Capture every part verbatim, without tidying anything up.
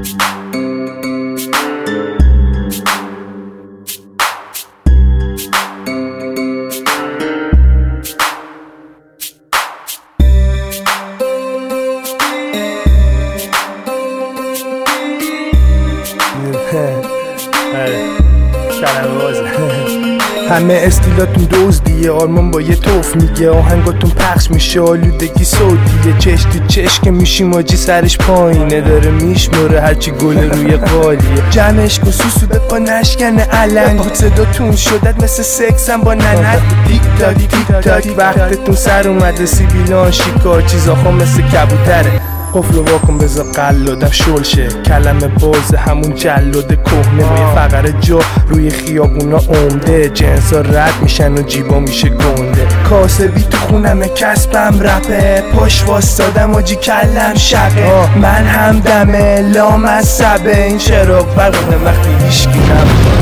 همه استیلاتون دزدیه، آرمان با یه توف میگه، آهنگاتون پخش میشه آلودگی صوتیه، چش تو چش که میشیم آجی سرش پایینه، داره میشموره هرچی گل روی قالیه، جمعش کن سوسوده پا نشکنه علنگ، بود صداتون شدت مثل سکسم با ننت، تیک تاک تیک تاک وقتتون سر اومده، سیبیلان شیکار چیزاخوا مثل کبوتره، قفلو واکن بذار قلادم شل شه، کلمه باز همون جلاده کهنه، با یه فقره جا روی خیابونا عمده، جنسا رد میشن و جیبا میشه گنده، کاسبی تو خونم کسبم رپه، پاش واستادم آجی کلم شقه، من هم دمه لام از سبه، این چراغ برقونه وقتی هیشکی نبود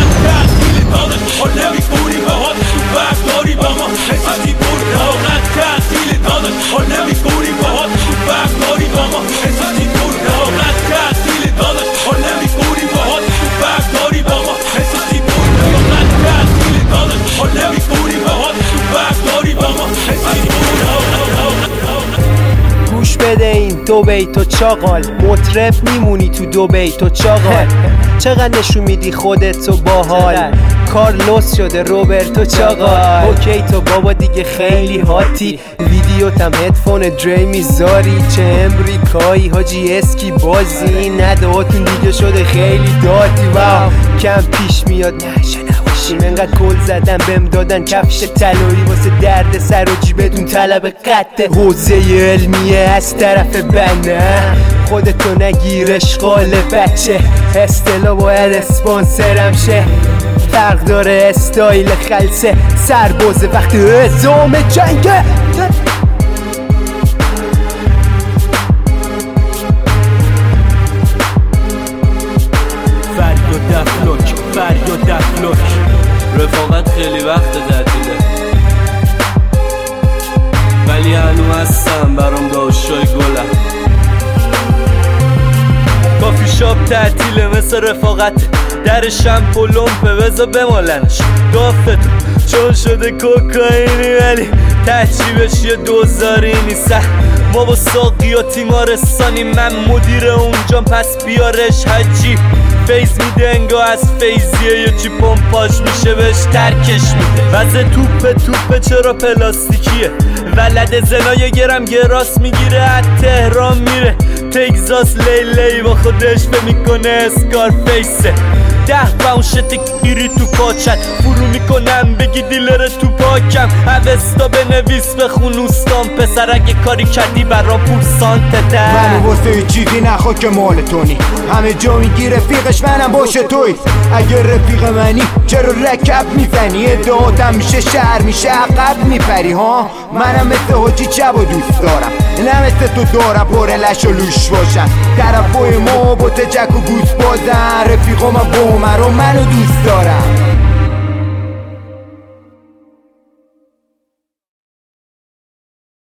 گوش بده این دو بیتو چاقال، مطرب میمونی تو دو بیتو چاقال، چقدر نشون میدی خودتو باحال، کارلوس شده روبرتو چاقال، اوکی تو بابا دیگه خیلی هاتی، ویدیوتم هدفون دری میذاری، چه امریکایی حاجی اسکی بازی، ندهاتون دیگه شده خیلی داتی، واو کم پیش میاد نشه نباشیم، انقدر گل زدن بهم دادن کفش طلایی، واسه درد سر و جیبتون طلب قطع، حوزه علمیه از طرف بنده، خودتو نگیر اشغال بچه، استلا باید اسپانسرم شه، فرق داره استایل خلصه، سربازه وقتی ازام جنگه، فریاد دفلوک فریاد دفلوک، رفاقت خیلی وقت تعطیله، ولی هنو هستم برام داشتای گلم، کافی شاپ تعطیله مثل رفاقت، درشم پلومپه بزا بمالنش دافتون چون شده کوکاینی، ولی تجریبش یه دوزاری نیسته، ما با ساقی و تیمارستانی، من مدیر اونجا پس بیارش حجی، فیز میده انگاه از فیزیه، یه چی پمپاش میشه بهش ترکش میده، وزه توپه توپه چرا پلاستیکیه، ولد زنا یه گرم گراس میگیره، از تهران میره تگزاس، لیلی با خودش به میکنه اسکار فیسه، ده باونشت گیری تو پاچت، فرو میکنم بگی دیلر تو پاکم، اوستا بنویس بخون اوستان، پسر اگه کاری کردی برا پورسانت ده، منو واسه هیچ چیزی نخوا که مال تونی، همه جا میگی رفیقش منم باشه توی، اگه رفیق منی چرا رکب میزنی، ادعاتم میشه شهر میشه عقب میپری ها، منم مثل حاجی چب و دوست دارم، نه مثل تو دارم پر لش و لوش باشم، طرفای ما با تجک و گوز بازن، رفیقا من با عمر و منو دوست دارم.